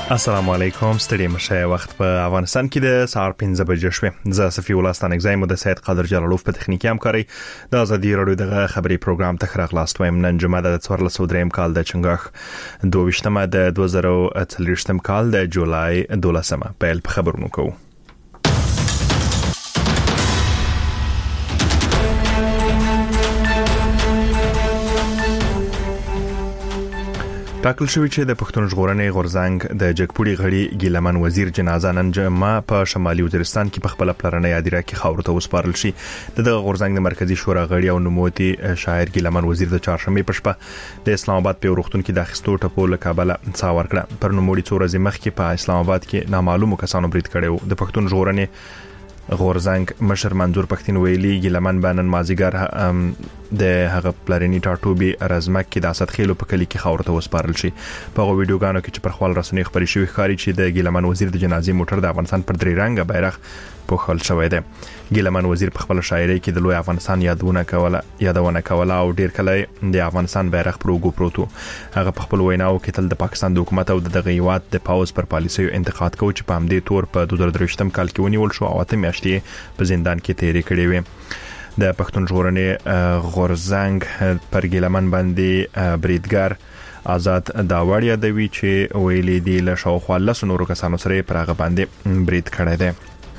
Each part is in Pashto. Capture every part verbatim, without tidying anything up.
السلام علیکم. ستړي مشه وخت په افغانستان کې د سهار پنځه بجې شوې. زه صفي ولستان اگزایم د سید قادر جلالوف په تخنیکی همکاري د ازادي رادیو دغه خبري پروګرام ته خراغلاست وایم. نن جمعه د څوارلس سوه دریم کال د چنګاښ دوه ویشتمه د دوه زره څلوېښتم کال د جولای دولسمه پیل په خبرونو کوو. ټاکل شوی چې د پښتون ژغورنې غورځنګ د جګپوړي غړي ګیلمن وزیر جنازه نن جمعه په شمالي وزیرستان کې په خپل پلرنۍ یادیره کې خاور ته وسپارل شي. د غورځنګ د مرکزی شورا غړي او نوموتي شاعر ګیلمن وزیر د چهارشنبه په شپه د اسلام آباد په روغتون کې د اخیستو ټپو له کابل څا ورکړه. پر نوموړي څو ورځې مخکې په اسلام آباد کې نامعلومو کسانو برید کړو. د پښتون ژغورنې غورځنګ مشر منظور پښتين ویلي ګیلمن بانن مازیګر د هغه پلرنی ټاټوبي رزمک کې د اسد خېلو په کلی کې خاور ته وسپارل شي. په ویډیوګانو کې چې پر خپل رسنۍ خبري شوی ښکاري چې د ګیلمن وزیر د جنازې موټر د افغانستان پر درې رنګه بیرغ پوښل شوی دی. ګیلمن وزیر په خپل شاعرۍ کې د لوی افغانستان یادونه کوله یادونه کوله او ډیر کله د افغانستان بیرغ پر وګو پروتو. هغه په خپل ویناو کې تل د پاکستان د حکومت او د غیوات د پاوز پر پالیسیو انتقاد کوي چې په همدې تور په دوه زره درې کال کې ونیول شو او اته میاشتې په زندان کې تیرې کړې وې. د پښتون ژغورنې غورځنګ پر ګیلمن باندې بریدګر آزاد داوړیا دوی چې ویلي دی له شاوخوا لس نورو کسانو سره پر هغه باندې برید کړی دی.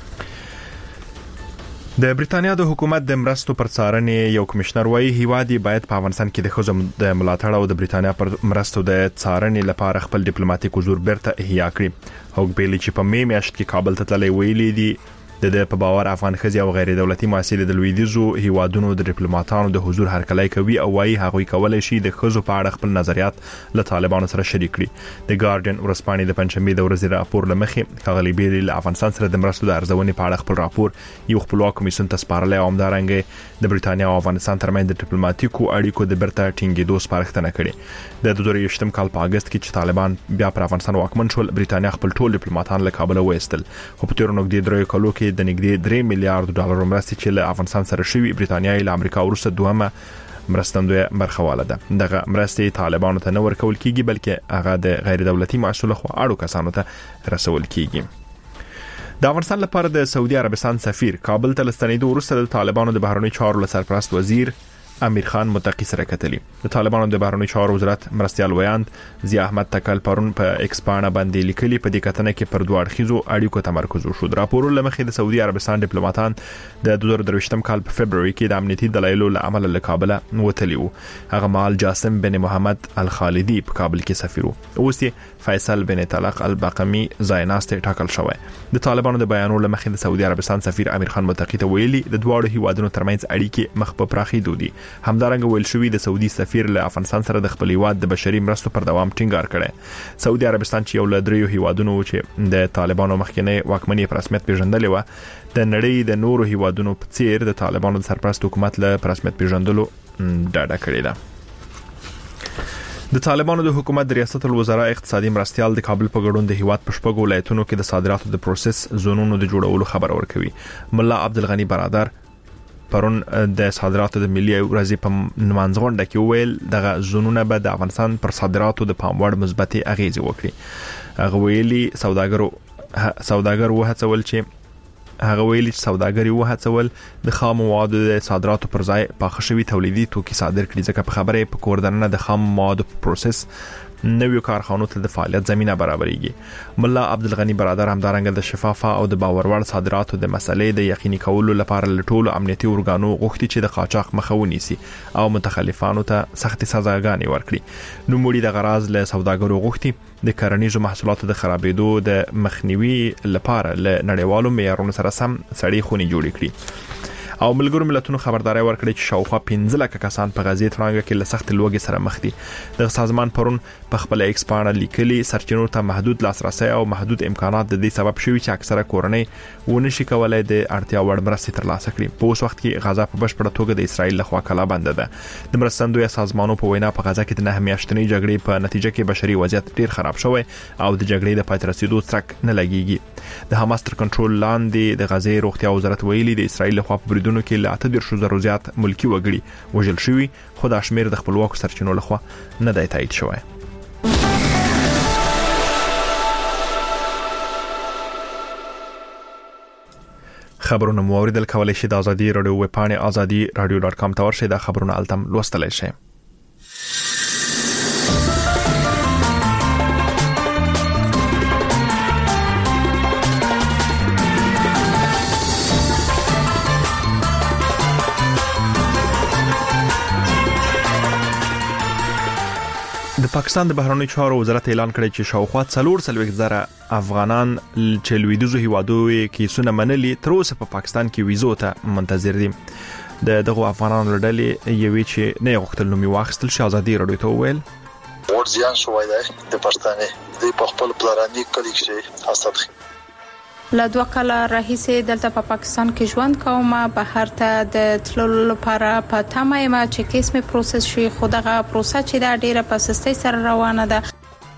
د بریټانیا د حکومت د مرستو پر څارنې یو کمشنر وایي هیوادي باید په افغانستان کې د خزم د ملاتړ او د بریټانیا پر مرستو د څارنې لپاره خپل ډیپلوماټیک حضور بیرته احیا کړي. هوګ بیلی چې په می میاشت کې کابل ته تللی ویلي دی د د په باور افغان خزي او غیر دولتي مؤسسې د لویدیزو هیوادونو د ډیپلوماټانو د حضور هرکلی کوي او وايي هغه کولای شي د خزو په اړه خپل نظریات له طالبانو سره شریک کړي. د ګارډین ورسپانې د پنځمې د ورځې راپور لمخې خغلی بیلی له افغانستان سره د مرستو د ارزونې په اړه خپل راپور یو خپلواک کمیسیون ته سپارلی او همدارنګه د بریټانیا او افغانستان ترمنځ د ډیپلوماټیکو اړیکو د برته ټینګېدو سپارښتنه کړې. د دوه زره یوولسم کال په اگست کې چې طالبان بیا پر افغانستان واکمن شول بریټانیا خپل ټول ډیپلوماټان له کابل وایستل. خو په تیر نږدې درې کلو کې د نږدې درې میلیارډ ډالر مرستې چې له افغانستان سره شوی بریټانیا له امریکا وروسته دومره مرستندوی برخواله ده. دغه مرستې طالبانو ته نه ورکول کیږي بلکې هغه د غیر دولتي مؤسسو خو اړو کسانو ته رسول کیږي. د افغانستان لپاره د سعودي عربستان سفیر کابل ته لستنیدو وروسته د طالبانو د بهرنی چارو سرپرست وزیر امیر خان متقی سره کتلی. د طالبانو د بهرنی چارو وزارت مرستيال ویاند ضیاء احمد تکل پرون په ایکس باندې باندې لیکلي په دې کتنه کې پر دوه اړخیزو اړیکو تمرکز وشو. راپور لمخې د سعودي عربستان ډیپلوماټان د دوه زره درې کال په فبرवरी کې د امنیتي دلایلو له امله له کابل وتلی وو. هغه مال جاسم بن محمد الخالدی په کابل کې سفیر وو. اوس یې فیصل بن طلق البقمی زایناست ټاکل شوی. د طالبانو د بیانولو لمخې د سعودي عربستان سفیر امیر خان متقی ته ویلي د دواړو هیوادونو ترمنځ اړیکې مخ په پراخېدو دي. همدارنګه ویل شوی د سعودي سفیر له افغانستان سره د خپل هیواد د بشري مرستو پر دوام ټینګار کړي. سعودي عربستان چې یو له دریو هیوادونو چې د طالبانو مخکنی واکمنۍ پر رسمیت پیژندلې و د نړۍ د نورو هیوادونو په څیر د طالبانو د سرپرست حکومت له رسمیت پیژندلو ډاډه کړی ده. د طالبانو د حکومت د ریاست الوزرا اقتصادي مرستيال د کابل په ګډون د هیواد په شپږو ولایتونو کې د صادراتو د پروسس زونونو د جوړولو خبر ورکوي. ملا عبدالغنی برادر پرون د صادراتو د ملي ورځې په منځغونډه کې ویل دغه زونونه به د افغانستان پر صادراتو د پاموړ مثبت اغیز وکړي. هغه ویلي سوداګرو سوداګر وهڅول چې هغه ویلي چې سوداګري وهڅول د خام موادو د صادراتو پر ځای پاخښوي تولیدي توکي صادر کړي ځکه په خبره په کوردنه د خام موادو پروسس نویو کارخانو ته د فعالیت زمينه برابرېږي. ملا عبدالغنی برادر همدارنګه د شفافه او د باور وړ صادراتو د مسلې د یقیني کولو لپاره لټول امنیتي اورګانو غوښتي چې د قاچاق مخه ونیسي او متخلفانو ته سخت سزاګانې ورکړي. نو موږ د غراض له سوداګرو غوښتي د کرنیزو محصولاتو د خرابېدو د مخنیوي لپاره له نړیوالو معیارونو سره سم سړې خونې جوړې کړي. او ملګرو ملتونو خبرداري ورکړي چې شاوخوا پنځه لک کسان په غزې ترانګه کې له سخت لوګي سره مخ دي. د سازمان پرون په خپل ایکس باندې لیکلي سرچینو ته محدود لاسرسي او محدود امکانات د دې سبب شوي چې اکثره کورنۍ ونشي کولای د اړتیا وړ مرستې ترلاسه کړي. په اوس وخت کې غزا په بشپړه توګه د اسرایل لخوا کلا بند ده. د مرستندوی سازمانونو په وینا په غزا کې د نه میاشتنۍ جګړې په نتیجه کې بشري وضعیت ډیر خراب شوی او د جګړې د پای ته رسیدو څرک نه لګیږي. د حماس تر کنټرول لاندې د غزې روغتیا وزارت ویلي د اسرایل لخوا په بریدونو کې له اته دېرش زره زیات ملکی وګړي وژل شوي خو دا شمیر د خپلواکو سرچینو لخوا نه دی تایید شوی. خبرونه مو اوریدل کولای شئ د ازادي رادیو ویب پاڼې ازادي رادیو ډاټ کام ته ورشئ. دا خبرونه التم لوستلای شئ. د پاکستان د بهرنیو چارو وزارت اعلان کړی چې شاوخوا څلور سلويک زره افغانان چې لویدیزو هیوادوي کې سونه منلي تر اوسه په پاکستان کې ویزو ته منتظر دي. د دغه افغانانو لړلې یوي چې نه غوښتل نو می واخستل شاهزادي رادیو ته ویل ورځيان شوای دی د پښتنې د خپل پلاني کلیک شي اسد له دوه کاله راهیسې دلته په پاکستان کې ژوند کوم. بهر ته د تللو لپاره په تمه یم چې کیس می پروسس شي، خو دغه پروسه چې دا ډیره په سستۍ سره روانه ده.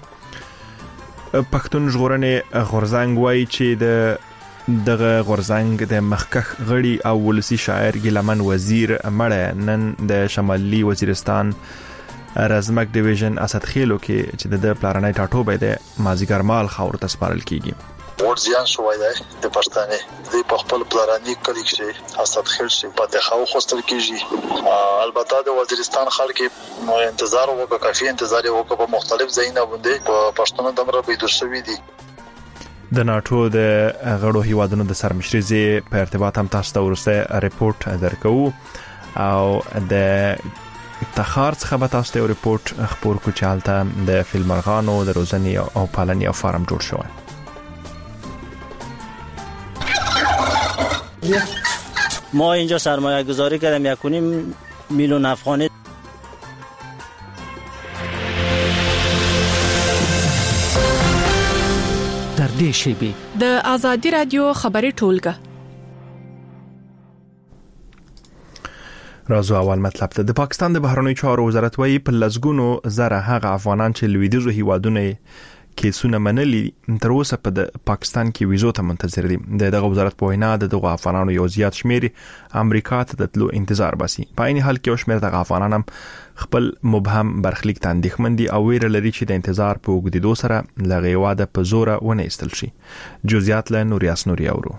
پښتون ژغورنې غورزنګ وایي چې د دغه غورزنګ د مخکخ غړي او ولسی شاعر ګلمن وزیر مړ نن د شمالي وزیرستان رزمک ډیویژن اسد خیلو کې چې د پلانای ټاټوبې د مازیګر مال خاور ته سپارل کیږي. ورځيان شوای دی د پښتنې د خپل پلاني کلیک شي اسد خیل شي په دغه خوستل کیږي. البته د وزیرستان خلک نو انتظار وکړي، کافي انتظار وکړي په مختلف ځایونو باندې په پښتون دمر بيدور شوی دي. د ناتو د غړو هیوادونو د سرمشرزي په ارتباط هم تاسو ته ورسته ریپورت درکو او د تخار څخه به تاسو ته ریپورت خبر کو چالتہ د فیلمرغانو د روزنی او پالنی او فارم جوړ شوی. ما اینجا سرمایه گذاری کردم یک و نیم میلیون افغانی. در دې شیبې د ازادي رادیو خبري ټولګه. رازو اول مطلب ته د پاکستان د بهرنیو چارو وزارت وايي په لزګونو زره هغه افغانان چې لویدیزو هیوادونه کیسونه منلي تر اوسه په پاکستان کې ویزو ته منتظر دي. د دغه وزارت په وینا د دغه افغانانو یو زیات شمیر امریکا ته د تلو انتظار باسي. په عین حال کې یو شمیر دغه افغانان هم خپل مبهم برخلیک ته اندېښمن دي او ویره لري چې د انتظار په وګړي سره لغې واده په زور ونه ایستل شي. جزئیات له نوریاس نوري اورو.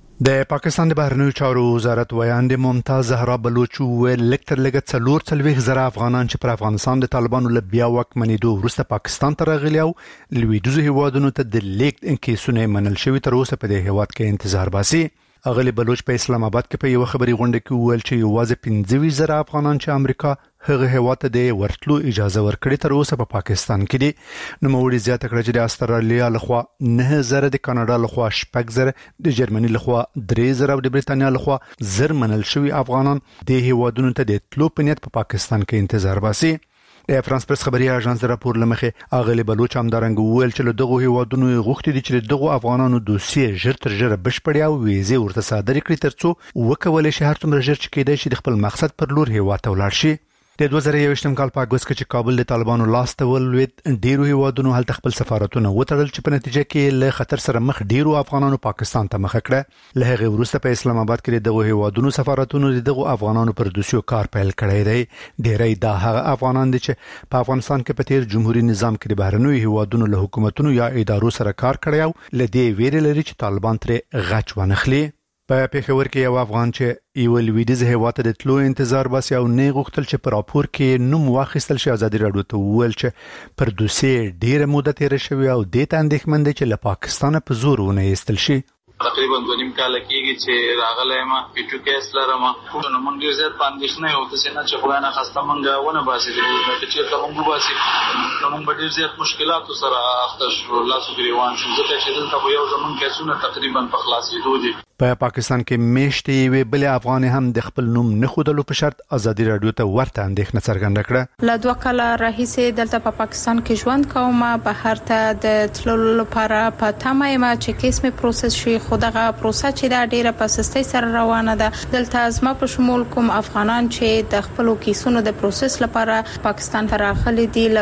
د پاکستان د بهرنیو چارو وزارت ویاند ممتاز زهرا بلوچ ویل لکتر لګت څلور څلويخ زره افغانان چې پر افغانستان د طالبانو له بیا واکمنېدو وروسته پاکستان ته راغلي او لویدیزو هیوادونو ته د لیک انکیسونه منل شوی تر اوسه په دې هیواد کې انتظار باسي. اغلی بلوچ په اسلام آباد کې په یو خبري غونډه کې ویل چې یوازې پنځه زره افغانان چې امریکا هغه هیواد ته د ورتلو اجازه ورکړي تر اوسه په پا پاکستان کې دي. نو موړي زیاته کړه چې د استرالیا لخوا نه زره، د کاناډا لخوا شپږ زره، د جرمني لخوا درې زره او د بریتانیا لخوا زر منل شوی افغانان د هیوادونو ته د تلو په نیت په پا پاکستان کې انتظار باسي. د فرانس پرس خبري اژانس د راپور لمخې اغلی بلوچ هم درنګ ویل چې له دغه هیوادونو غوښتي دي چې دغه افغانانو دوسیه ژر تر ژره بشپړیا او ویزه ورته صادر کړي ترڅو وکولای شي هر څومره ژر چې کېدای شي د خپل مقصد پر لور هیواد ته ولاړ شي. د دوه زره یوویشتم کال په اګوست کې چې کابل د طالبانو لاس ته ولوید ډیرو هیوادونو هلته خپل سفارتونه وتړل چې په نتیجه کې له خطر سره مخ ډیرو افغانانو پاکستان ته مخ کړه. له هغه وروسته په اسلام آباد کې دغه هیوادونو سفارتونو دغه افغانانو پر دوسیو کار پیل کړی دی. ډیری دا هغه افغانان دي چې په افغانستان کې په تیر جمهوریت نظام کې د بهرنیو هیوادونو له حکومتونو یا ادارو سره کار کړی او لدې ویری لري چې طالبان ترې غچ ونخلي. په پیښور کې یو افغان چې یو لویدیز هیواد ته د تلو انتظار باسي او نه غوښتل چې پر راپور کې نوم واخیستل شي ازادي رادیو ته ویل چې پر دوسیه ډیره موده تیر شوی او د تاندېخمن دي چې له پاکستان په زور ونه ایستل شي. تقریبا دوه نیم کال کېږي چې راغلی ما پیټو کیس لرم نو موږ ډیر زیات پاندېښنه یو څه نه چې خدای نه خسته موږ ونه باسي چې چې موږ باسي نو موږ ډیر زیات مشکلات سره اخته شو لاسو ګریوان شو ځکه چې دلته یو زمون کیسونه تقریبا په خلاصېدو دي. په پاکستان کې میشتې وی بل افغان هم د خپل نوم نه خودلو په شرط ازادي رادیو ته ورته اندېښنه څرګنده کړه. له دوه کاله راهیسې دلته په پاکستان کې ژوند کوم. بهر ته د تللو لپاره په تمه یم چې کیس می پروسس شي، خو دغه پروسه چې دا ډیره په سستۍ سره روانه ده. دلته ازما په شمول کوم افغانان چې د خپل کیسونو د پروسس لپاره پاکستان ته راغلي دي لګڼو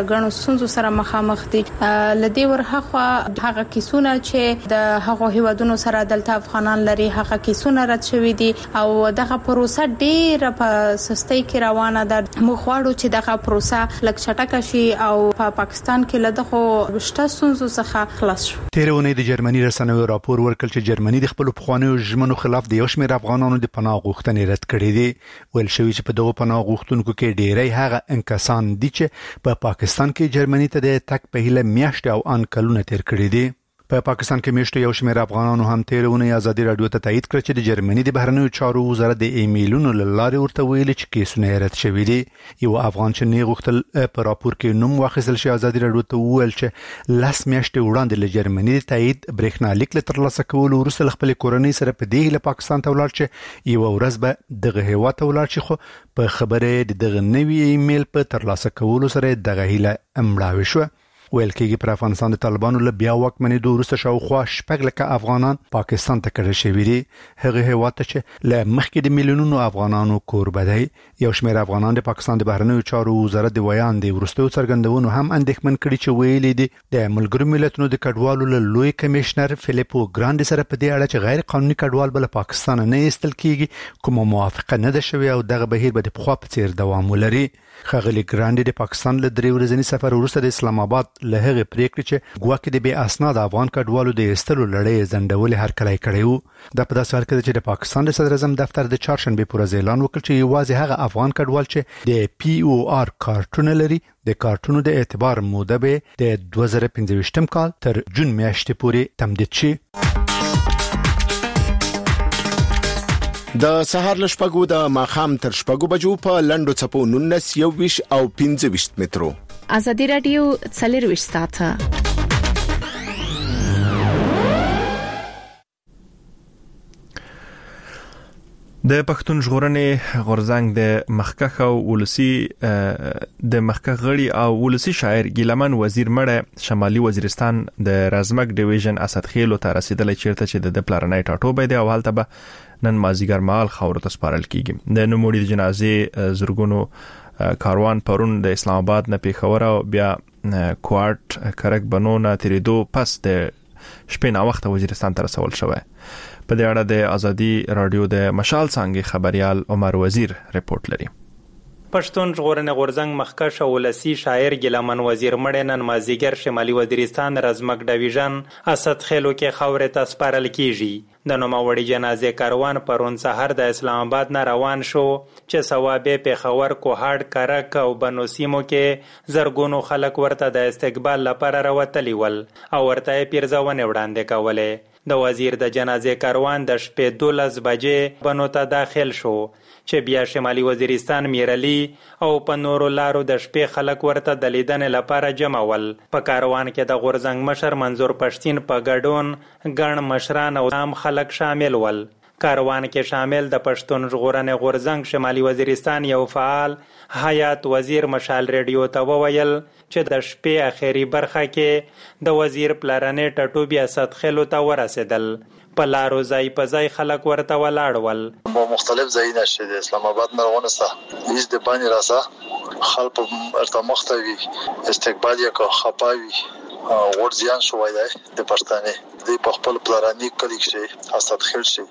ستونزو سره مخامخ دي. لدی ورهغه هغه کیسونه چې د هغه هیوادونو سره دلته افغانان لري هغه کیسونه رد شوې دي او دغه پروسه ډیره په سستۍ کې روانه ده. موږ غواړو چې دغه پروسه لږ چټکه شي او په پاکستان کې لدغه شته ستونزو څخه خلاص شي. تیرونه د جرمني رسنیو راپور ورکړ چې جرمني د خپل پخوانیو ژمنو خلاف د یو شمېر افغانانو د پناه غوښتنې رد کړې دي. ویل شوی چې په دغه پناه غوښتونکو کې ډېری هغه انکسان دي چې په پاکستان کې جرمني ته د تک په هیله میاشتې او ان کلونه تیر کړي دي. په پاکستان کې میشته یو شمېر افغانانو هم تیرونه ازادي رادیو ته تایید کړ چې د جرمني د بهرنیو چارو وزارت د ایمیلونو لاره ورته ویل چې کیسونه رد شوي دي. یو افغان چې نه غوښتل په راپور کې نوم واخیستل شي ازادي رادیو ته ویل چې لاس میاشتې وړاندې له جرمني د تایید برېښنالیک له ترلاسه کولو وروسته خپل کورنۍ سره په دې له پاکستان ته ولاړ چې یو ورځ به دغه هیواد ته ولاړ شي خو په خبره د دغه نوي ایمیل په ترلاسه کولو سره دغه هیله امړاوي شو. ویل کېږي پر افغانستان د طالبانو له بیا واکمنېدو وروسته شاوخوا شپږ لکه افغانان پاکستان ته کډه شوي دي. هغه هیواد ته چې له مخکې د میلیونونو افغانانو کوربه دی. یو شمېر افغانان د پاکستان د بهرنیو چارو وزارت د ویاندې وروستیو څرګندونو هم اندېښمن کړي چې ویلي دي د ملګرو ملتونو د کډوالو له لوی کمشنر فلیپو ګراندي سره په دې اړه چې غیر قانوني کډوال بل پاکستان نه ایستل کیږي کومه موافقه نه ده شوې او دغه بهیر به د پخوا په څیر دوام ولري. خغلی ګراندي د پاکستان له درې ورځني سفر وروسته د اسلام آباد له هغه پریکړې چې ګواکې د بې اسناد افغان کډوالو د ایستلو لړۍ زندولې هرکلی کړی وو. دا په داسې حال کې چې د پاکستان د صدر اعظم دفتر د چهارشنبې پر ورځ اعلان وکړ چې یوازې هغه افغان کډوال چې د پی او آر کارتونه لري د کارتونو د اعتبار موده به د دوه زره پنځه کال تر جون میاشتې پورې تمدید شي. د سهار لشپګو د ماخام تر شپګو بجو په لندو چپو نونس یو ویش او پنځه ویش مترو. ازادي رادیو څلور ساعته. د پښتون ژغورنې غورځنګ د مخکخ او ولسی د مخکخ غړي او ولسی شاعر ګیلمن وزیر مړه شمالي وزیرستان د رازمک ډیویژن اسد خېلو ته رسیدل چیرته چې د پلارنای ټاټوبې دی او حالت به نن مازیګر مال خاور ته سپارل کیږي. د نوموړي د جنازې زرګونو کاروان پرون د اسلام آباد نه پیښور او بیا کوارټ کرک بنو نه تیریدو پس د شپې نا وخت وزیرستان ته رسول شوی. په دې اړه د ازادي رادیو د مشال څنګه خبريال عمر وزیر ریپورت لري. پښتون ژغورنې غورځنګ مخکښ او ولسی شاعر ګیلمن وزیر مړ نن مازیګر شمالي وزیرستان رازمک ډیویژن اسد خېلو کې خاورې ته سپارل کیږي. د نوموړي جنازې کاروان پرون سحر د اسلام آباد نه روان شو چې ثوابه پیښور کوهاټ کرک او بنو سیمو کې زرګونو خلک ورته د استقبال لپاره راوتلی ول او ورته پیرزونه وړاندې کوله. د وزیر د جنازې کاروان د شپې دولس بجې بنو ته داخل شو چې بیا شمالي وزیرستان میرلی او په نورو لارو د شپې خلک ورته د لیدنې لپاره جمع ول. په کاروان کې د غورځنګ مشر منظور پښتين په ګډون ګڼ مشران او عام خلک شامل ول. کاروان کې شامل د پښتون ژغورنې غورځنګ شمالي وزیرستان یو فعال حیات وزیر مشال ریډیو ته وویل چې د شپې اخیری برخه کې د وزیر پلارنې ټټوبی اسد خېلو ته ورسېدل. په لارو ځای په ځای خلک ورته ولاړ ول. مختلف ځایونه چې د اسلام آباد نه روانسته هیڅ د باندې راسه خلک ارتمختوي استقبال یې کو خپاوي ورځيان شوای دی د پښتنې د په خپل پلاني کلیک شي اسد خېل شي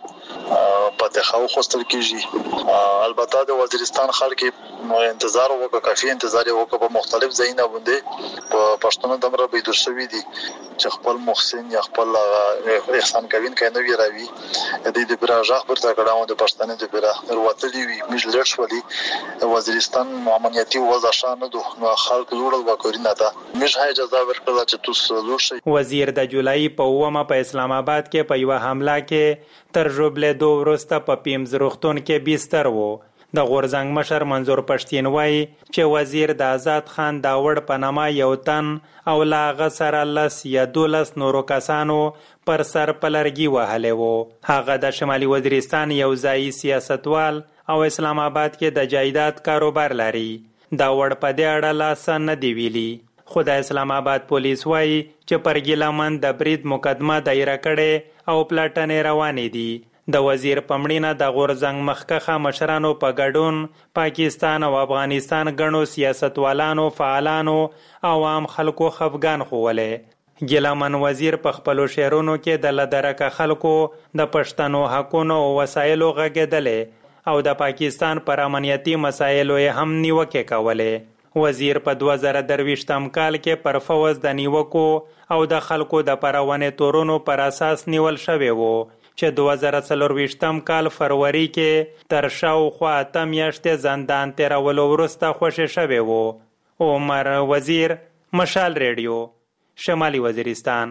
پته خو خوستل کیږي. البته د وزیرستان خلک انتظار وکړ کافي انتظار وکړ په مختلف ځایونه باندې په پښتون دمر به د شوی دي چې خپل محسن یا خپل احسان کوین کنه وی راوي د دې براجه پر تا کډاو د پښتنې د برا وروتلی وی مجلر شولي وزیرستان امنیتي وضع شانه دو خلک جوړل وکړینه دا مش هي اجازه ورکړه چې تاسو لوشي. وزیر د جولای په ومه په اسلام آباد کې په یو حمله کې تر جوبله دو ورسته په پیمز روختون کې بیستر وو. د غورځنګ مشر منظور پښتين وایي چې وزیر د آزاد خان داوړ په نامه یو تن او لا غسر لس یا دولس نورو کسانو پر سر پلرګي وهله وو. هغه د شمالي وزیرستان یو ځای سیاستوال او اسلام آباد کې د جایداد کاروبار لري. داوړ په دې اړه لاس نه دی ویلي. خو د اسلام آباد پولیس وایي چې پر ګیلمن د برید مقدمه دایره کړي او پلاټنې روانې دي. د وزیر پمړینه د غورزنګ مخکخه مشرانو په ګډون پاکستان او افغانستان غنو سیاستوالانو فعالانو او عام خلکو خفګان خوولې. ګیلامن وزیر په خپلو شعرونو کې د لدرکه خلکو د پښتنو حقونو او وسایلو غږېدلې او د پاکستان پر امنیتي مسایلو یې هم نیوکې کولې. وزیر په دوه زره درویشتم کال کې پر فوز د نیوکو او د خلکو د پرونې تورونو پر اساس نیول شوی وو چې دوه زره څلرویشتم کال فروری کې تر شاوخوا اته میاشتې زندان تیرولو وروسته خوشی شوی وو. عمر وزیر، مشال ریډیو، شمالي وزیرستان.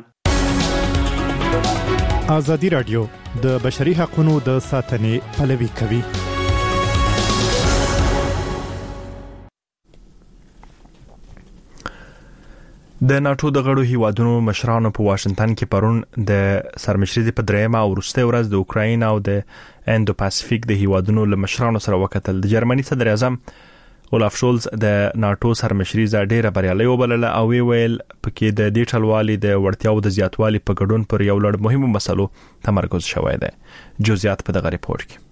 ازادي رادیو د بشري حقوقو د ساتنې پلوي کوي. د ناتو د غړو هیوادونو مشرانو په واشنگټن کې پرون د سرمشري په درېمه او وروستۍ ورځ د اوکراین او د اندو پاسفیک د هیوادونو له مشرانو سره وکتل. د جرمني صدر اعظم اولاف شولز د ناتو سرمشري ز ډیره بریالي وبلله او ویل پکې د دې ټلوالي د وړتیاو د زیاتوالي په ګډون پر یو لړ مهمو مسلو تمرکز شوی دی. جزئیات په دغه ریپورت کې.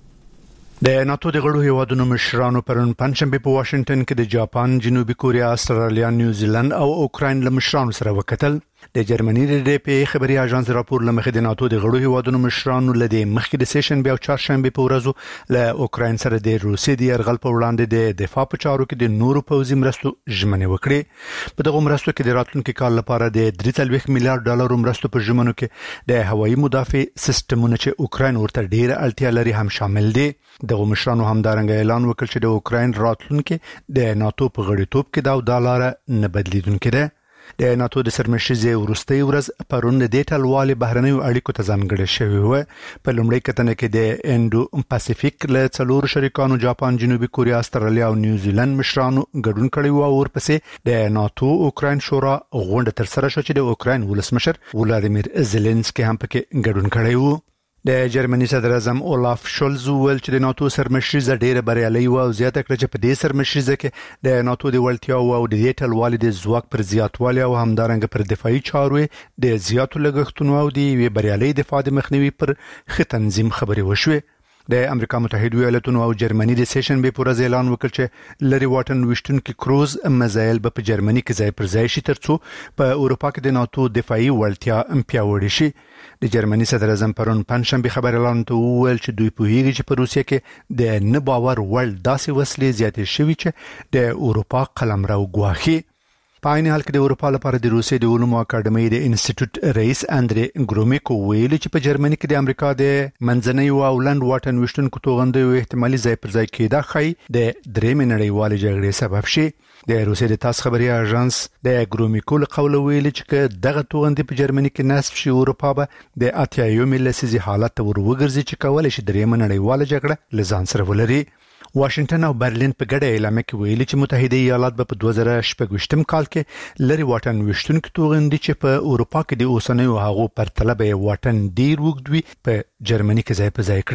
د ناتو د غړو هیوادونو مشرانو پرون پنځشنبه په واشنگټن کې د جاپان، جنوبي کوریا، استرالیا، نیوزیلند او اوکراین له مشرانو سره وکتل. د جرمني د ډي پی خبري اژانس راپور لمخې د ناتو د غړو هیوادونو مشرانو لدې مخکې د سیشن بیا او چهارشنبه په ورځو له اوکراین سره د روسي د يرغل په وړاندې د دفاع په چارو کې د نورو پوځي مرستو ژمنه وکړه. په دغه مرستو کې د راتلونکي کال لپاره د درې څلوېښت میلیارډ ډالر مرستو په ژمنو کې د هوایي مدافع سیستمونو چې اوکراین ورته ډیره اړتیا لري هم شامل دي. دغه مشرانو همدارنګه اعلان وکړ چې د اوکراین راتلونکي د ناتو په غړیتوب کې دا ډالر نه بدلیدونکي ده. د ناتو د سرمشري وروستۍ ورځ پرون د ټلوالي بهرنیو اړیکو ته ځانګړې شوې و. په لومړۍ کتنه کې د اندو پاسفیک له څلور شریکانو جاپان، جنوبي کوریا، استرالیا او نیوزیلند مشرانو ګډون کړی و او ورپسې د ناتو اوکراین شورا غونډه تر سره شو چې د اوکراین ولسمشر ولادیمیر زيلنسکي هم پکې ګډون کړی و. د جرمني صدر اعظم اولاف شولز ویل چې د ناتو سرمشري ز ډیره بریالي و او زیاته کړ چې په دې سرمشري کې د ناتو د وړتیاو او د دې ټلوالي د ځواک پر زیاتوالي او همدارنګه پر دفاعي چارو د زیاتو لګښتونو او د بریالي دفاع د مخنیوي پر ښه تنظیم خبري وشوه. د امریکا متحده ایالاتونو او جرمني د سیشن به پر اعلان وکړ چې لری واټن وشتون کې کروز مزایل په جرمني کې ځای پر ځای شي ترڅو په اروپا کې د ناتو دفاعي وړتیا پیاوړې شي. د جرمني صدر اعظم پرون پنځشنبه خبر اعلان ته وویل چې دوی په هیڅ چې په روسیه کې د نه باور وړ داسې وسلې زیاتې شوي چې د اروپا قلمرو ګواښي. په عین حال کې د اروپا لپاره د روسیې د علومو اکاډمۍ د انسټیټیوټ رئیس اندري ګرومیکو ویلي چې په جرمني کې د امریکا د منځنۍ او لند واټن وشتونکو توغندیو احتمالي ځای پر ځای کېدا خي د درېمې نړیوالې جګړې سبب شي. د روسیې د تاس خبري اژانس د ګرومیکو له قوله ویلي چې دغه توغندي په جرمني کې نصب شي اروپا به د اتیایو لسیزې حالت ور وګرځي چې کولای شي درېمه نړیواله جګړه لزان سره ولري. واشنگټن او برلین په ګډه اعلامیه کې ویلي چې متحده ایالات به په دوه زره شپږ کال کې لری واټن وشتونکو توغندي چې په اروپا کې د اوسنیو هغو پر طلب واټن ډیر وګدوي په جرمني کې ځای په ځای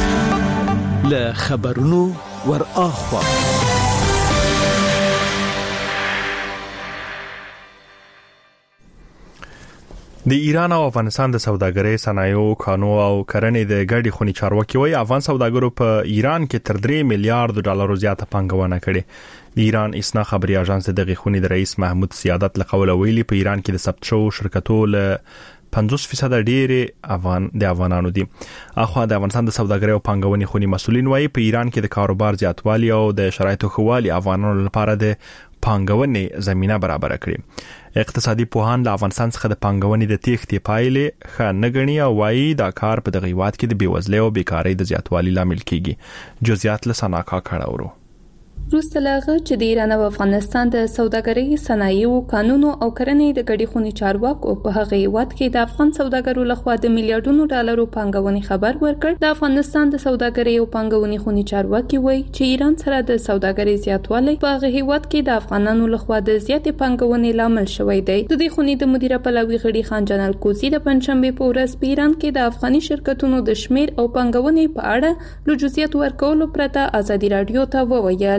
کړی. له خبرونو ور اخوا د ایران او افغانستان د سوداګرۍ، صنایعو، کانو او کرنې د ګډي خونی چارواکي وایي افغان سوداګرو په ایران کې تر درې میلیارډ ډالر زیاته پانګونه کړې. د ایران اسنا خبري اژانس دغه خونی د رئیس محمود سیادت له قوله ویلي په ایران کې د ثبت شو شرکتو له پنځوس فیصد ډېر افغان د افغانانو دي. اخو د افغانستان د سوداګرۍ او پانګونې خونی مسولین وایي په ایران کې د کاروبار زیاتوالي او د شرایطو خوالي افغانانو لپاره د پانګونې زمينه برابر کړي. اقتصادي پوهان له افغانستان څخه د پانګونې د تېښتې پایلې ښه نه ګڼي او وایي دا کار په دغه هیواد کې د بیوزلۍ او بیکارۍ د زیاتوالي لامل کیږي. جزئیات له سناکا کړهورو. وروسته له هغه چې د ایران او افغانستان د سوداګرۍ، صنایعو، قانونو او کرنې د ګډي خونی چارواکو په هغه هیواد کې د افغان سوداګرو لخوا د میلیارډونو ډالرو پانګونې خبر ورکړ. د افغانستان د سوداګرۍ او پانګونې خونی چارواکي وایي چې ایران سره د سوداګرۍ زیاتوالی په هغه هیواد کې د افغانانو لخوا د زیاتې پانګونې لامل شوی دی. د دې خونی د مدیر پلاوي غړي خان جان الکوزي د پنځشنبه په ورځ په ایران کې د افغاني شرکتونو د شمیر او پانګونې په اړه له جزئیات ورکولو پرته ازادي رادیو ته وویل.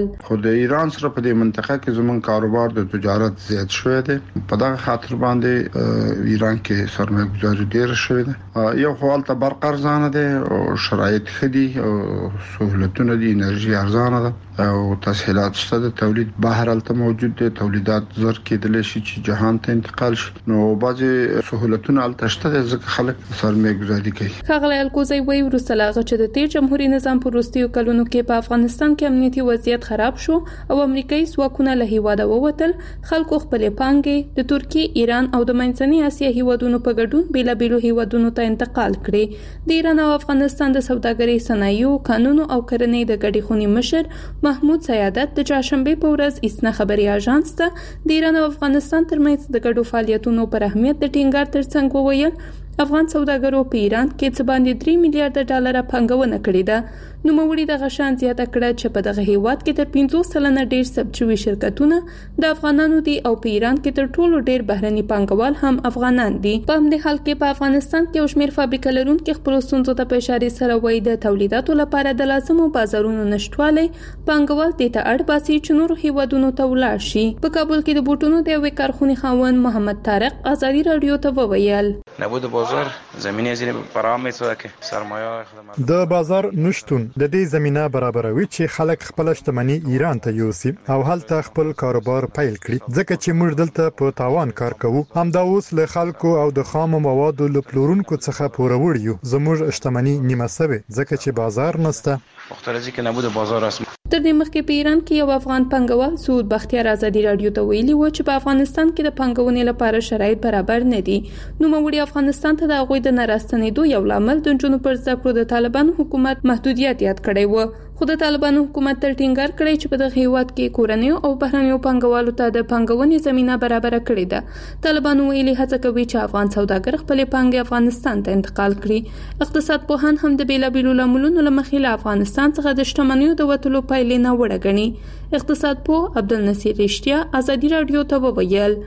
وویل خو د ایران سره په دې منطقه کې زمون کاروبار د تجارت زیات شوی دی په دغه خاطر باندې ایران کې سرمایه گذاري ډیر شوی دی یو حالت برق ارزانه دي او شرایط خدي او سہولتونه دي انرژي ارزانه ده او تسهیلات شته د تولید بهر الته موجود دي تولیدات زر کېدل شي چې جهان ته انتقال شي نو بعضي سہولتونه الته شته ځکه خلک سرمایه گذاري کوي. خغل الکوزي وی ورسلاغه چې د تیر جمهوریت نظام په وروستیو کلونو کې په افغانستان کې امنیتي وضعیت خراب شو او امریکایي ځواکونه له هیواده ووتل خلکو خپل پانګې د ترکی ایران او د منځنۍ اسیا هیوادونو په ګډون بیلابیلو هیوادونو ته انتقال کړي. د ایران او افغانستان د سوداګرۍ صنایعو قانونو او کرنې د ګډې خونی مشر محمود سیادت د چهارشنبه په ورځ اسنا خبري اژانس ته د ایران او افغانستان ترمنځ د ګډو فعالیتونو پر اهمیت د ټینګار ترڅنګ وویل افغان سوداګرو په ایران کې څه باندې درې میلیارډ ډالر پانګونه کړې ده. نو موري د غشان زیاته کړه چې په دغه هیواد کې تر پنځوس سلنه ډیر سبچوي شرکتونه د افغانانو دي او په ایران کې تر ټولو ډیر بهرني پانګوال هم افغانان دي. په همدې حال کې په افغانستان کې او شمیر فابریکې لرونکي خپل ستونزو ته په اشاره سره وایي د تولیداتو لپاره د لازمو بازارونو نشټوالی پانګوال دې ته اړ باسي چې نور هیوادونو ته ولاړ شي. په کابل کې د بوټونو د یوې کارخونې خاوند محمد طارق ازادي رادیو ته وویل نبود بازار زمینه زیر فراهم می‌سازد که سرمایه خدمات د بازار نشټون د دې زمينه برابروي چې خلک خپل شتمنۍ ایران ته یوسي او هلته خپل کاروبار پیل کړي ځکه چې موږ دلته په تاوان کار کوو همدا اوس له خلکو او د خام موادو له پلورونکو څخه پوروړ یو زموږ شتمنۍ نیمه سوي ځکه چې بازار نشته مختلفه کې نبود بازار است. تر دې مخکې په ایران کې یو افغان پنګوال سعود بختیار ازادي رادیو ته ویلي و چې په افغانستان کې د پنګونې لپاره شرایط برابر نه دي. نو موږ افغانستان ته د غوي د نراستنېدو یو لامل د جنوب پر ذکر د طالبان حکومت محدودیت یاد کړی و. خو د طالبان حکومت تل ټینګار کړی چې په دغه هیواد کې کورنۍ او بهرنیو پنګوالو ته د پنګونې زمينه برابر کړې ده. طالبان ویلي هڅه کوي چې افغان سوداګر خپل پانګې افغانستان ته انتقال کړي. اقتصاد پوهان هم د بیلابیلو لاملونو لمخې له افغانستان څخه د شتمنیو د وټلو پایلې نه وړه غني. اقتصاد پوه عبدالنصیر رښتیا ازادي رادیو ته وویل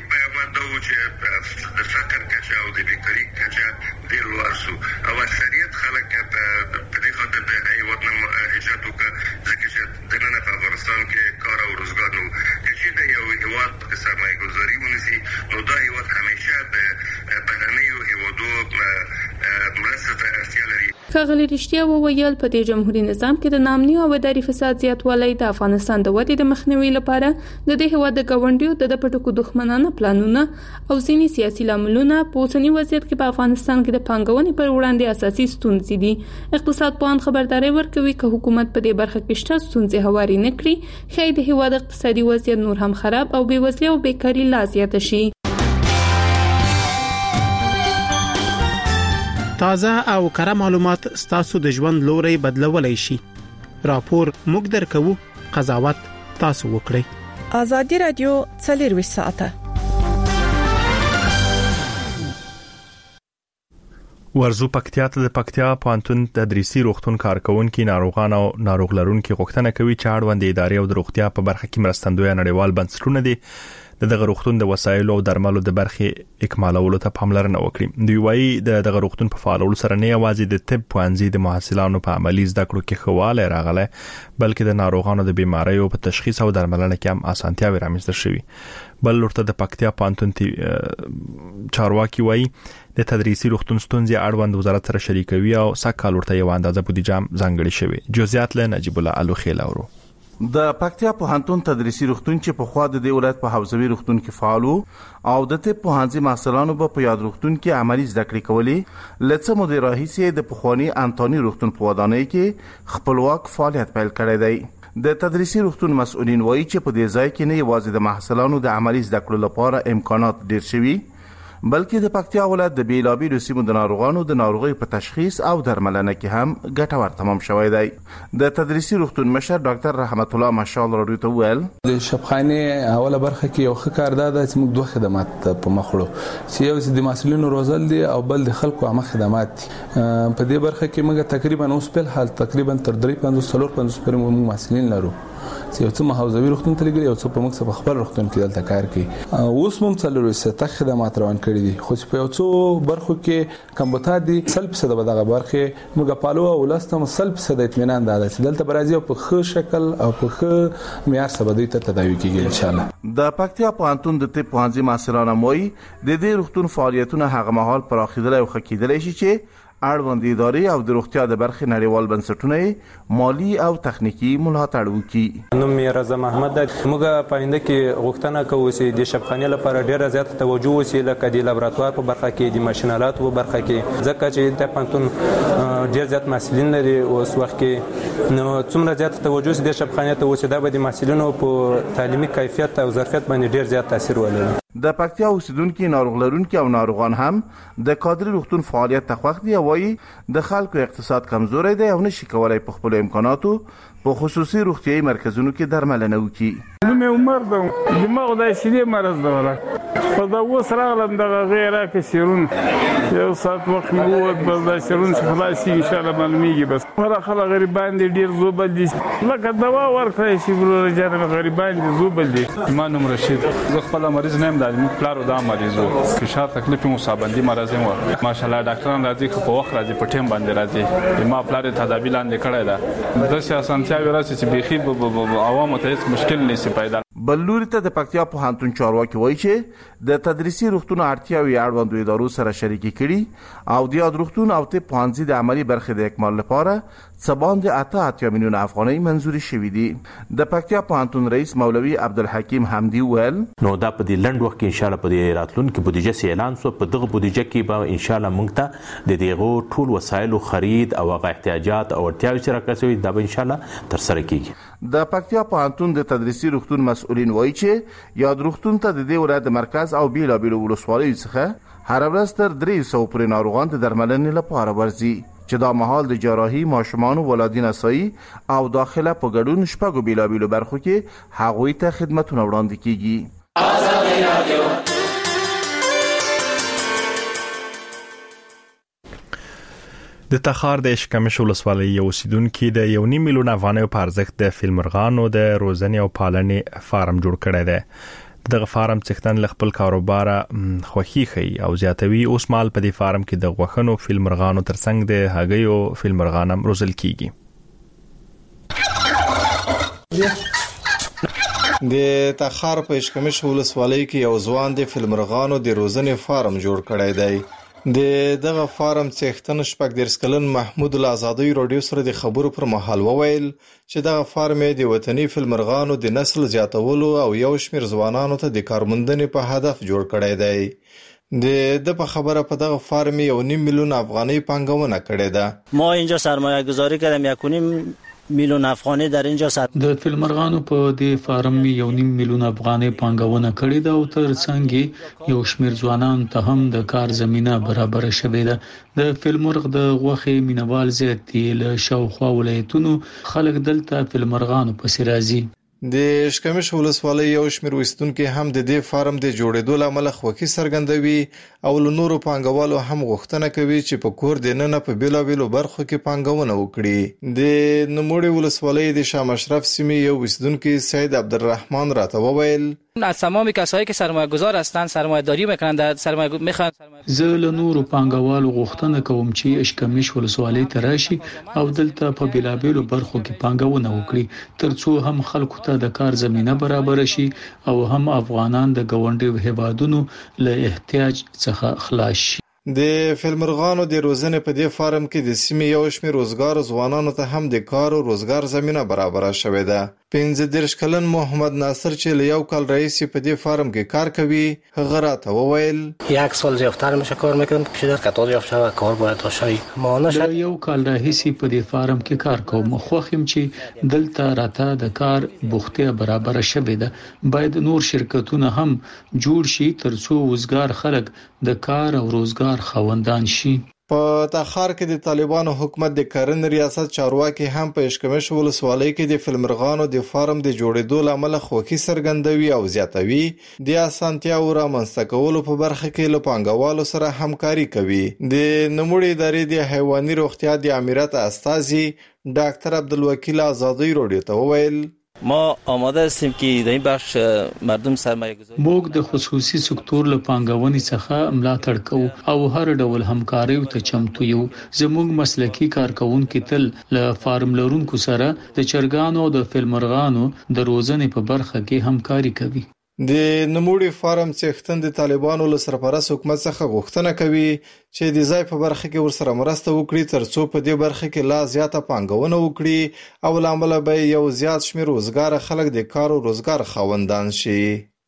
د فقر کچا او د بیکاری کچا ډیر ورسو او اکثریت خلک په دې خاطر د هیواد نه هجرت وکړ ځکه چې د نن په افغانستان کې کار او روزګار نو چې د یو هیواد د سرمایه گذاري ونیسي نو دا هیواد همیشه د بهرنیو هیوادو مرسته ته اړتیا لري. ښاغلي رښتیا وویل په دې جمهوریت نظام کې د نامني او اداري فساد زیاتوالی د افغانستان د ودې د مخنیوي لپاره د دې هیواد د ګاونډیو د پټکو دښمنانه پلانونه او ځینې سیاسي لاملونه په اوسنی وضعیت کې په افغانستان کې د پانګونې پر وړاندې اساسي ستونزې دي. اقتصاد پوهان خبرداري ورکوي چې حکومت په دې برخه کې شته ستونزې هواري نه کړي خای د هیواد اقتصادي وضعیت نور هم خراب او بېوزلي او بیکاري لا زیاته شي. تازه او کره معلومات ستاسو د ژوند لوري بدلولای شي. راپور موږ درکو قضاوت تاسو وکړئ. ازادي رادیو څلور ساعته ورزو پکتیا ته د پکتیا پوهنتون تدریسي روغتون کارکونکو ناروغان او ناروغ لرونکو غوښتنه کوي چې اړوند ادارې او د روغتیا په برخه کې مرستندوی نړیوال بنسټونه دي د دغه روغتون د وسایلو او درملو د برخې اکمالولو ته پاملرنه وکړي. دوی وايي د دغه روغتون په فعالولو سره نه یوازې د طب پوهنځي د محصلانو په عملی زده کړو کې خواله راغله بلکې د ناروغانو د بیماریو په تشخیص او درملنه کې هم اسانتیاوې رامنځته شوې. بل ورته د پکتیا پوهنتون چارواکي وايي د تدریسي روغتون ستونزې اړوند وزارت سره شریکوي او سکهال ورته یو اندازه بودیجه ځانګړې شوې. جزئیات له نجیب الله الوخیل اورو. د پکتیا پوهنتون تدریسي روغتون چې په خوا د ولایت په حوزوي روغتون کې فعالو او د طب پوهنځي محصلانو په یاد روغتون کې عملی زده کړې کولې لڅ مودې راهیسې د پخوانی انټونی روغتون په ودانۍ کې خپلواک فعالیت پیل کړی دی. د تدریسي روغتون مسؤلین وایي چې په دې ځای کې نه یوازې د محصلانو د عملی زده کړو لپاره امکانات ډیر شوي بلکې د پکتیا ولایت د بیلابیلو سیمو د ناروغانو د ناروغۍ په تشخیص او درملنه کې هم ګټور تمام شوی دی. د تدریسي روغتون مشر ډاکټر رحمت الله مشال رادیو ته ویل د شفخانه اوله برخه کې یو ښه کار ده چې موږ دوه خدمات په مخړو چې یو د مسؤلینو روزل دي او بل د خلکو عامه خدمات دي. په دې برخه کې موږ تقریبا اوس په حال تقریبا تر درې پنځوس څلور پنځوس پر موږ مسؤلین لرو یو څه حوزوي روغتون ته لګي، یو څه په موږ په خپل روغتون کې دلته کار کوي. اوس موږ څلور سته خدمات روان کړی دي، خو په یو څو برخو کې کمبوتا دي سل فیصد به دغه برخه موږ پالو او لاستم سل فیصد اطمینان ده چې دلته برازي په ښه شکل او په ښه معیار سره دوی ته تداوي کیږي ان شاء الله. د پکتیا پوهنتون د طب پوهنځي محصلان موي د دې روغتون فعالیتونه هغه مهال پراخیدل او خکېدل شي چې اړوند ادارې او د روغتیا د برخې نړیوال بنسټونه مالی او تخنیکی ملاتړ وکړي. نوم یې رضا محمد ده. موږ پاینده کې غوښتنه کوو چې د شفخانې لپاره ډېر زیات توجه وشي، لکه د لابراتوار په برخه کې، د ماشینالات په برخه کې، ځکه چې د پوهنتون ډېر زیات محصلین لري اوس وخت کې، نو څومره زیات توجه چې د شفخانې ته وشي دا به د محصلینو په تعلیمي کیفیت او ظرفیت باندې ډېر زیات تاثیر ولري. د پکتیا اوسیدونکو ناروغ لرونکو او ناروغان هم د کادر روغتون فعالیت ته خوښ دي او وايي د خلکو اقتصاد کمزوري دی او نشي کولای په خپل امکاناتو په خصوصي روغتيایي مرکزونو کې درملنه وکړي. نو مې عمر ده دماغ د شیدې مرز ده ولا په دا اوس راغلم د غیره کې سیرون یو سات وخت مو وخت بس دا سیرون چې خلاصي ان شاء الله معلومیږي. بس پر خلک غریبان دي ډیر زوبل دي، لکه دوا ورکړی شي ورور جان غریبان دي زوبل دي. ما نوم رشید، زه خپل مریض نه یم، د پلارو دا مریضو فشار تکلیف مصابندي مرز یم. ماشاءالله ډاکټران راځي خو په وخت راځي، په ټیم باندې راځي. ما پلار تدابیر لاندې کړی دا د سیاستي وراسي چې بيخي عوامو ته هیڅ مشکل نشي پیدا. بلوري ته د پکتیا پوهنتون چارواکي وایي چې د تدریسي روغتون اړتیاوي اړوند ادارو سره شریکي کړي او د یاد روغتون او طب پوهنځي د عملی برخې د اکمال لپاره څباند اته اتیا میلیون افغانۍ منزوري شوې دي. د پکتیا پوهنتون رئیس مولوي عبدالحکیم حمدي ویل نو دا په دې لند وخت کې ان شاء الله په دې راتلونکو بودیجه سي اعلان سو، په دغه بودیجه کې به ان شاء الله موږ ته د دغه ټول وسایلو خرید او هغه احتیاجات او اړتیاوې سره کسوي دا به ان شاء الله تر سره کیږي. د پکتیا پوهنتون د تدریسي روغتون مسؤلین وایي چې یاد روغتون ته د دې ولایت مرکز او بیلابیلو ولسوالیو څخه هر ورځ تر درې سوه پورې ناروغان د درملنې لپاره ورځي، چې دا مهال د جراحي، ماشومان، ولادین اسایی او داخله په ګډون شپږو بیلابیلو برخو کې هغوی ته خدمتونه وړاندې کیږي. د تخار د اشکمش ولسوالۍ یو اوسیدونکو د یو نیم میلیون افغانۍ په ارزښت د فیلمرغانو د روزنې او پالنې فارم جوړ کړی دی. دغه فارم څښتن ل خپل کاروبار خوخي خي او زیاتوي. اوس مال په دې فارم کې د غوښنو فیلمرغانو ترڅنګ د هګیو فیلمرغانم روزل کیږي. د تخار په اشکمش ولسوالۍ کې یو ځوان د فیلمرغانو د روزنې فارم جوړ کړی دی. د دغه فارم څښتن شپږ درس کلن محمود الازادي رادیو سره د خبرو پر مهال وویل چې دغه فارم د وطني فیلمرغانو د نسل زیاتولو او یو شمېر ځوانانو ته د کارموندنې په هدف جوړ کړی دی. د د په خبره په دغه فارم یو نیم میلیون افغانۍ پانګونه کړې ده. ما اینجا سرمایه گذاری کردم یک و نیم میلیون افغانۍ در اینجا سات د فیلمرغانو په دې فارم یو نیم میلیون افغانۍ پانګونه کړې ده او ترڅنګ یو شمېر ځوانان ته هم د کار زمينه برابر شوې ده. د فیلمرغ د غوښې مینوال زیات دي، له شاوخوا ولایتونو خلک دلته فیلمرغانو پسې راځي. د اشکمش ولسوالۍ یو شمېر اوسیدونکو هم د دې فارم د جوړېدو لامل خوښي څرګندوي او له نورو پانګوالو هم غوښتنه کوي چې په کور د نن په بیلابیلو برخو کې پانګونه وکړي. د نوموړي ولسوالۍ د شاه مشرف سیمې یو اوسیدونکو سید عبدالرحمن راته وویل از تمام کسایی که سرمایه گذار هستند سرمایه داری میکنند در سرمایه میخوان. زه له نورو پانګوالو غوښتنه کوم چې اشکمش ولسوالۍ ته راشي او دلته په بیلابیلو برخو کې پانګونه وکړي ترڅو هم خلکو ته د کار زمينه برابر شي او هم افغانان د ګاونډي هیوادونو له احتیاج څخه خلاص شي. د فیلمرغانو د روزنې په دې فارم کې د سیمې یو شمېر روزګار ځوانانو ته هم د کار او روزګار زمينه برابر شوې ده. پنځه دېرش کلن محمد ناصر چې له یو کال رئیس په دې فارم کې کار کوي هغه راته وویل یک سال زیاتر میشه کار میکنم که در قطار یافته و کار باید داشته ما د یو کال رئیس په دې فارم کې کار کوم. خوښم چې دلته راته د کار بوختیا برابر شوې ده. باید نور شرکتونه هم جوړ شي ترڅو وزګار خلک د کار او روزګار خوندان شي. په تخار کې د طالبانو حکومت د کرنې ریاست چارواکي هم په اشکمش ولسوالۍ کې د فیلمرغانو د فارم د جوړېدو لامل خوښي څرګندوي او زیاتوي. د اسانتیاو رامنځته کولو په برخه کې له پانګوالو سره همکاري کوي. د نوموړي ادارې د حیواني روغتیا د امارت استازي ډاکټر عبدالوکیل آزادی رادیو ته وویل ما آماده هستیم که در این بخش مردم سرمایه گذاری موږ د خصوصي سکتور له پانګونې څخه ملاتړ کوو او هر ډول همکاري ته چمتو یو. زموږ مسلکي کارکونکو تل له فارم لرونکو سره د چرګانو او د فلمرغانو د روزنې په برخه کې همکاري کوي. د نموړي فارم څښتن د طالبانو له سرپرست حکومت څخه غوښتنه کوي چې د ځای په برخه کې ورسره مرسته وکړي ترڅو په دې برخه کې لا زیاته پانګونه وکړي او لامل به یو زیات شمیر روزګار خلک د کار او روزګار خاوندان شي.